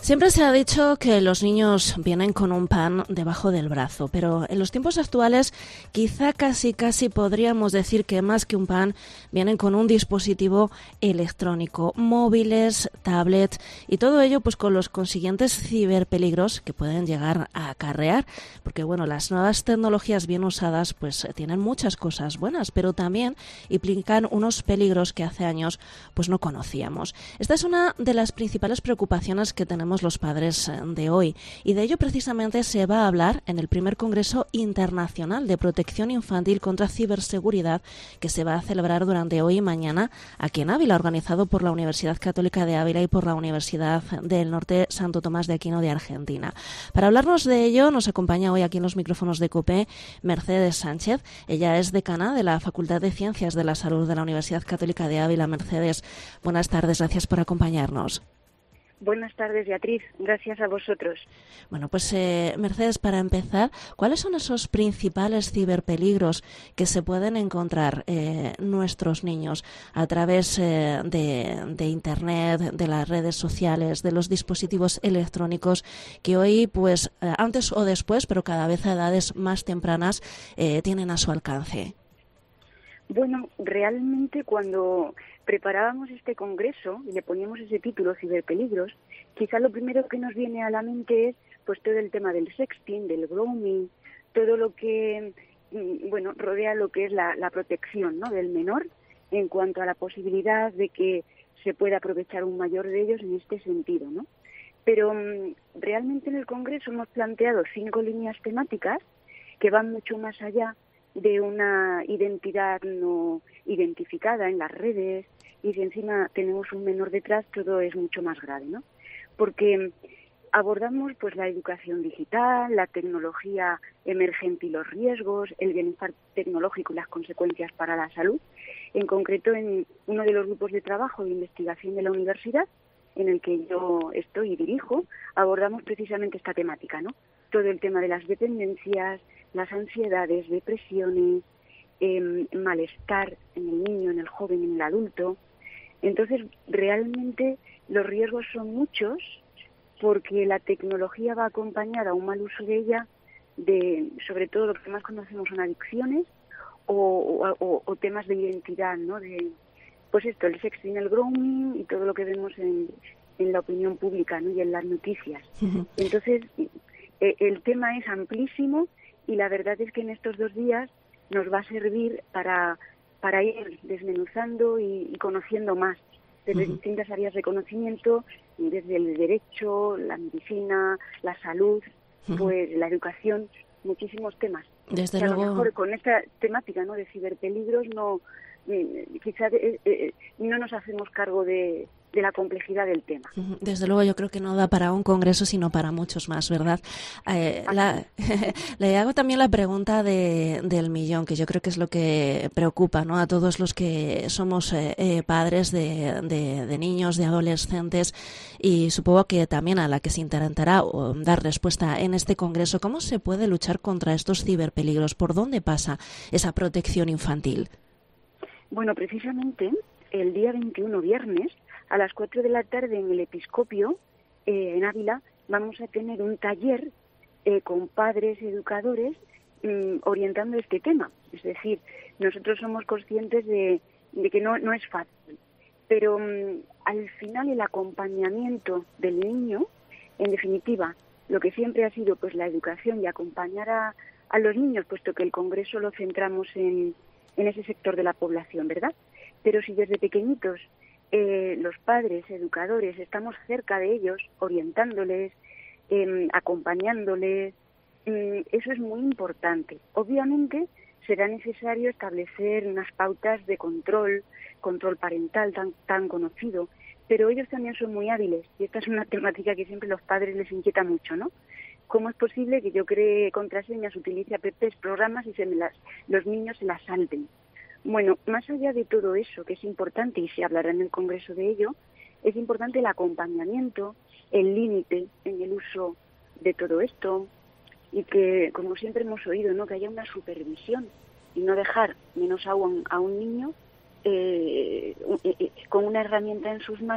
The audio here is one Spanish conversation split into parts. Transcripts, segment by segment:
Siempre se ha dicho que los niños vienen con un pan debajo del brazo, pero en los tiempos actuales quizá casi podríamos decir que más que un pan vienen con un dispositivo electrónico, móviles, tablets y todo ello pues con los consiguientes ciberpeligros que pueden llegar a acarrear, porque bueno, las nuevas tecnologías bien usadas pues tienen muchas cosas buenas, pero también implican unos peligros que hace años pues no conocíamos. Esta es una de las principales preocupaciones que tenemos los padres de hoy, y de ello precisamente se va a hablar en el primer Congreso Internacional de Protección Infantil contra Ciberseguridad, que se va a celebrar durante hoy y mañana aquí en Ávila, organizado por la Universidad Católica de Ávila y por la Universidad del Norte Santo Tomás de Aquino de Argentina. Para hablarnos de ello nos acompaña hoy aquí en los micrófonos de COPE Mercedes Sánchez. Ella es decana de la Facultad de Ciencias de la Salud de la Universidad Católica de Ávila. Mercedes, buenas tardes, gracias por acompañarnos. Buenas tardes, Beatriz. Gracias a vosotros. Bueno, pues Mercedes, para empezar, ¿cuáles son esos principales ciberpeligros que se pueden encontrar nuestros niños a través de Internet, de las redes sociales, de los dispositivos electrónicos que hoy, pues antes o después, pero cada vez a edades más tempranas, tienen a su alcance? Bueno, realmente cuando preparábamos este congreso y le poníamos ese título, ciberpeligros, quizá lo primero que nos viene a la mente es pues todo el tema del sexting, del grooming, todo lo que rodea lo que es la protección, ¿no?, del menor en cuanto a la posibilidad de que se pueda aprovechar un mayor de ellos en este sentido, ¿no? Pero realmente en el congreso hemos planteado 5 líneas temáticas que van mucho más allá de una identidad no identificada en las redes, y si encima tenemos un menor detrás, todo es mucho más grave, ¿no? Porque abordamos pues la educación digital, la tecnología emergente y los riesgos, el bienestar tecnológico y las consecuencias para la salud. En concreto, en uno de los grupos de trabajo de investigación de la universidad, en el que yo estoy y dirijo, abordamos precisamente esta temática, ¿no? Todo el tema de las dependencias, las ansiedades, depresiones, malestar en el niño, en el joven, en el adulto. Entonces, realmente los riesgos son muchos porque la tecnología va acompañada a un mal uso de ella, sobre todo lo que más conocemos son adicciones o temas de identidad, ¿no? Pues esto, el sexting, el grooming y todo lo que vemos en la opinión pública, ¿no?, y en las noticias. Entonces, el tema es amplísimo y la verdad es que en estos 2 días nos va a servir para ir desmenuzando y conociendo más desde distintas áreas de conocimiento, desde el derecho, la medicina, la salud, pues la educación, muchísimos temas. Desde luego, a lo mejor con esta temática, ¿no?, de ciberpeligros quizás no nos hacemos cargo de la complejidad del tema. Desde luego yo creo que no da para un congreso, sino para muchos más, ¿verdad? Le hago también la pregunta del millón, que yo creo que es lo que preocupa, ¿no?, a todos los que somos padres de niños, de adolescentes, y supongo que también a la que se intentará dar respuesta en este congreso. ¿Cómo se puede luchar contra estos ciberpeligros? ¿Por dónde pasa esa protección infantil? Bueno, precisamente el día 21, viernes, a las 4 de la tarde en el Episcopio, en Ávila, vamos a tener un taller con padres educadores orientando este tema. Es decir, nosotros somos conscientes de que no es fácil, pero al final el acompañamiento del niño, en definitiva, lo que siempre ha sido pues la educación y acompañar a los niños, puesto que el Congreso lo centramos en ese sector de la población, ¿verdad? Pero si desde pequeñitos los padres, educadores, estamos cerca de ellos, orientándoles, acompañándoles, eso es muy importante. Obviamente será necesario establecer unas pautas de control parental tan conocido, pero ellos también son muy hábiles y esta es una temática que siempre a los padres les inquieta mucho, ¿no? ¿Cómo es posible que yo cree contraseñas, utilice apps, programas y los niños se las salten? Bueno, más allá de todo eso, que es importante y se hablará en el Congreso de ello, es importante el acompañamiento, el límite en el uso de todo esto y que, como siempre hemos oído, ¿no?, que haya una supervisión y no dejar menos a un niño con una herramienta en sus manos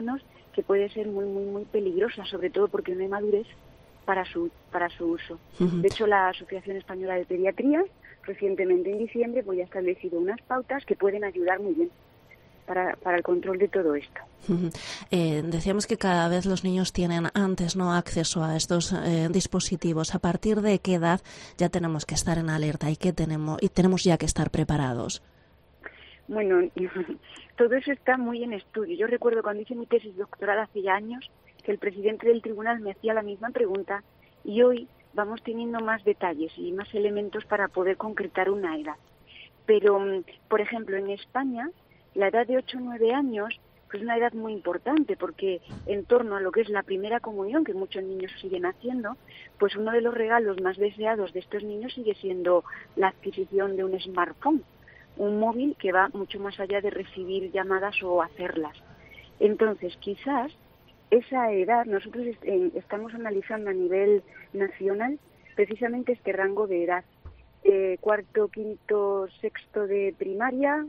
que puede ser muy, muy, muy peligrosa, sobre todo porque no hay madurez para su uso. De hecho, la Asociación Española de Pediatría, recientemente en diciembre, pues ya ha establecido unas pautas que pueden ayudar muy bien para el control de todo esto. Decíamos que cada vez los niños tienen antes no acceso a estos dispositivos. ¿A partir de qué edad ya tenemos que estar en alerta y tenemos ya que estar preparados? Bueno, todo eso está muy en estudio. Yo recuerdo cuando hice mi tesis doctoral hace ya años que el presidente del tribunal me hacía la misma pregunta y hoy vamos teniendo más detalles y más elementos para poder concretar una edad. Pero, por ejemplo, en España, la edad de 8 o 9 años pues es una edad muy importante porque en torno a lo que es la primera comunión, que muchos niños siguen haciendo, pues uno de los regalos más deseados de estos niños sigue siendo la adquisición de un smartphone, un móvil que va mucho más allá de recibir llamadas o hacerlas. Entonces, quizás esa edad, nosotros estamos analizando a nivel nacional precisamente este rango de edad, cuarto, quinto, sexto de primaria,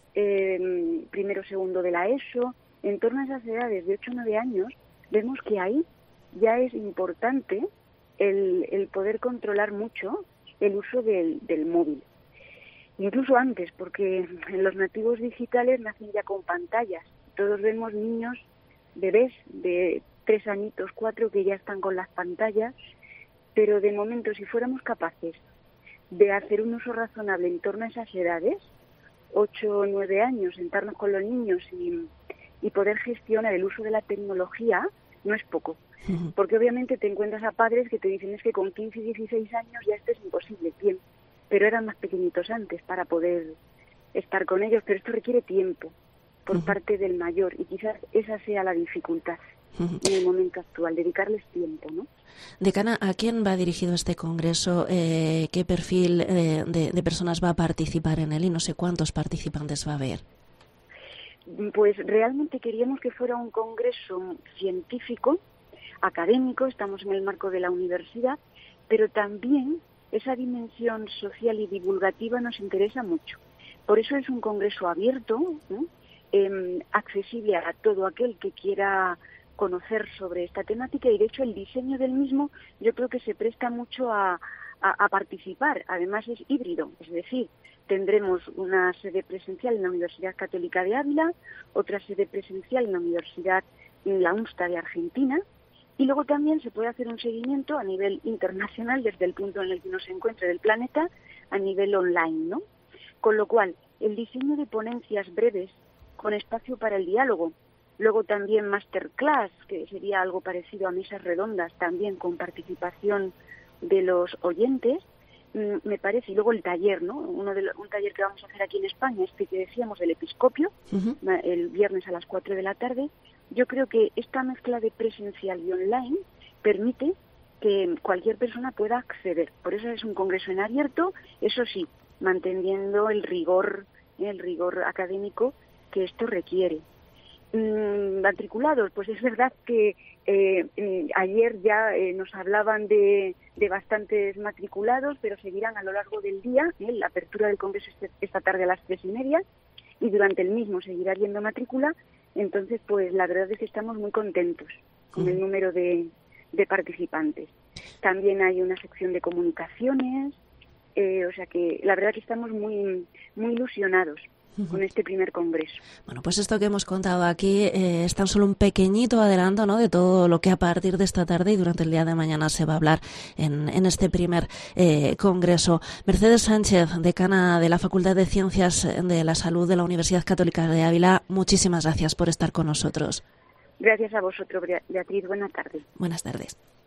primero, segundo de la ESO, en torno a esas edades de 8 o 9 años, vemos que ahí ya es importante el poder controlar mucho el uso del móvil. Incluso antes, porque los nativos digitales nacen ya con pantallas. Todos vemos niños, bebés de 3 añitos, 4, que ya están con las pantallas, pero de momento, si fuéramos capaces de hacer un uso razonable en torno a esas edades, 8 o 9 años, sentarnos con los niños y poder gestionar el uso de la tecnología, no es poco. Porque obviamente te encuentras a padres que te dicen es que con 15 y 16 años ya esto es imposible, bien, pero eran más pequeñitos antes para poder estar con ellos, pero esto requiere tiempo por parte del mayor y quizás esa sea la dificultad en el momento actual, dedicarles tiempo, ¿no? Decana, ¿a quién va dirigido este congreso? ¿Qué perfil de personas va a participar en él? Y no sé cuántos participantes va a haber. Pues realmente queríamos que fuera un congreso científico, académico, estamos en el marco de la universidad, pero también esa dimensión social y divulgativa nos interesa mucho. Por eso es un congreso abierto, ¿no? Accesible a todo aquel que quiera conocer sobre esta temática y de hecho el diseño del mismo yo creo que se presta mucho a participar. Además es híbrido, es decir, tendremos una sede presencial en la Universidad Católica de Ávila, otra sede presencial en la UNSTA de Argentina y luego también se puede hacer un seguimiento a nivel internacional desde el punto en el que uno se encuentre del planeta a nivel online, ¿no? Con lo cual, el diseño de ponencias breves con espacio para el diálogo, luego también masterclass, que sería algo parecido a mesas redondas, también con participación de los oyentes, me parece, y luego el taller, ¿no? Un taller que vamos a hacer aquí en España, este que decíamos del Episcopio, el viernes a las 4 de la tarde. Yo creo que esta mezcla de presencial y online permite que cualquier persona pueda acceder. Por eso es un congreso en abierto, eso sí, manteniendo el rigor académico que esto requiere. Matriculados, pues es verdad que ayer ya nos hablaban de bastantes matriculados, pero seguirán a lo largo del día. La apertura del congreso esta tarde a las 3:30 y durante el mismo seguirá habiendo matrícula. Entonces, pues la verdad es que estamos muy contentos con el número de participantes. También hay una sección de comunicaciones, o sea que la verdad que estamos muy, muy ilusionados con este primer congreso. Bueno, pues esto que hemos contado aquí es tan solo un pequeñito adelanto, ¿no?, de todo lo que a partir de esta tarde y durante el día de mañana se va a hablar en este primer congreso. Mercedes Sánchez, decana de la Facultad de Ciencias de la Salud de la Universidad Católica de Ávila, muchísimas gracias por estar con nosotros. Gracias a vosotros, Beatriz. Buenas tardes. Buenas tardes.